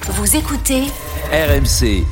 Vous écoutez RMC.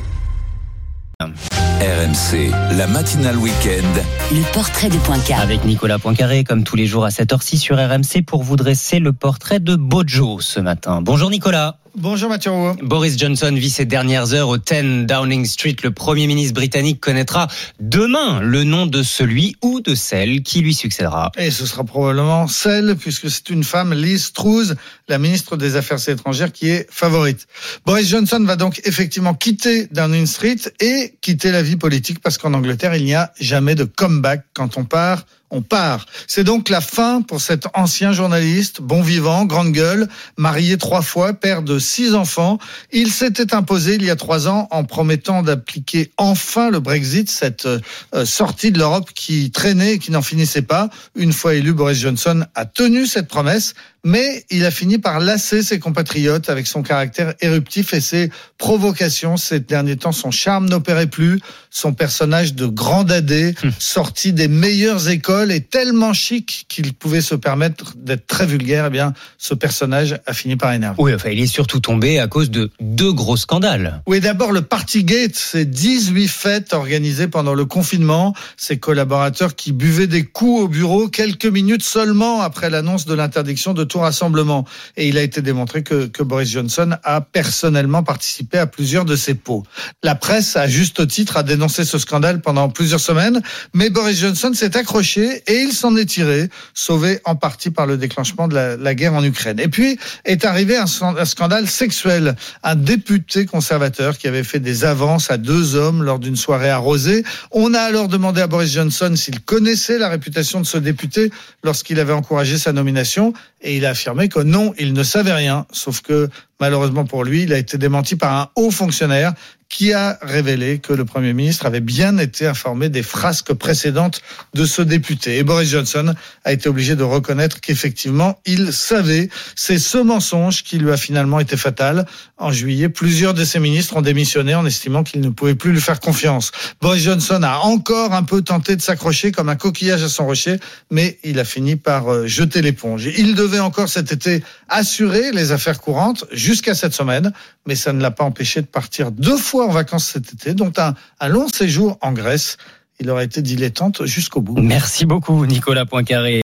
RMC, la matinale week-end. le portrait de Poincaré. Avec Nicolas Poincaré, comme tous les jours à 7h06 sur RMC, pour vous dresser le portrait de Bojo ce matin. Bonjour Nicolas. Bonjour Mathieu Rouault. Boris Johnson vit ses dernières heures au 10 Downing Street. Le Premier ministre britannique connaîtra demain le nom de celui ou de celle qui lui succédera. Et ce sera probablement celle, puisque c'est une femme, Liz Truss, la ministre des Affaires étrangères, qui est favorite. Boris Johnson va donc effectivement quitter Downing Street et quitter la vie politique, parce qu'en Angleterre, il n'y a jamais de comeback. Quand on part, on part. C'est donc la fin pour cet ancien journaliste, bon vivant, grande gueule, marié 3 fois, père de 6 enfants. Il s'était imposé il y a 3 ans en promettant d'appliquer enfin le Brexit, cette sortie de l'Europe qui traînait et qui n'en finissait pas. Une fois élu, Boris Johnson a tenu cette promesse, mais il a fini par lasser ses compatriotes avec son caractère éruptif et ses provocations. Ces derniers temps, son charme n'opérait plus. Son personnage de grand dadé, sorti des meilleures écoles et tellement chic qu'il pouvait se permettre d'être très vulgaire, eh bien, ce personnage a fini par énerver. Oui, enfin, il est surtout tombé à cause de 2 gros scandales. Oui, d'abord le Partygate, c'est 18 fêtes organisées pendant le confinement. Ses collaborateurs qui buvaient des coups au bureau quelques minutes seulement après l'annonce de l'interdiction de tout rassemblement. Et il a été démontré que Boris Johnson a personnellement participé à plusieurs de ces pots. La presse, à juste titre, a dénoncé ce scandale pendant plusieurs semaines, mais Boris Johnson s'est accroché et il s'en est tiré, sauvé en partie par le déclenchement de la guerre en Ukraine. Et puis est arrivé un scandale sexuel. Un député conservateur qui avait fait des avances à 2 hommes lors d'une soirée arrosée. On a alors demandé à Boris Johnson s'il connaissait la réputation de ce député lorsqu'il avait encouragé sa nomination, et il a affirmé que non, il ne savait rien, sauf que malheureusement pour lui, il a été démenti par un haut fonctionnaire qui a révélé que le Premier ministre avait bien été informé des frasques précédentes de ce député. Et Boris Johnson a été obligé de reconnaître qu'effectivement, il savait. C'est ce mensonge qui lui a finalement été fatal. En juillet, plusieurs de ses ministres ont démissionné en estimant qu'ils ne pouvaient plus lui faire confiance. Boris Johnson a encore un peu tenté de s'accrocher comme un coquillage à son rocher, mais il a fini par jeter l'éponge. Il devait encore cet été assurer les affaires courantes jusqu'à cette semaine, mais ça ne l'a pas empêché de partir 2 fois en vacances cet été, dont un long séjour en Grèce. Il aurait été dilettante jusqu'au bout. Merci beaucoup Nicolas Poincaré.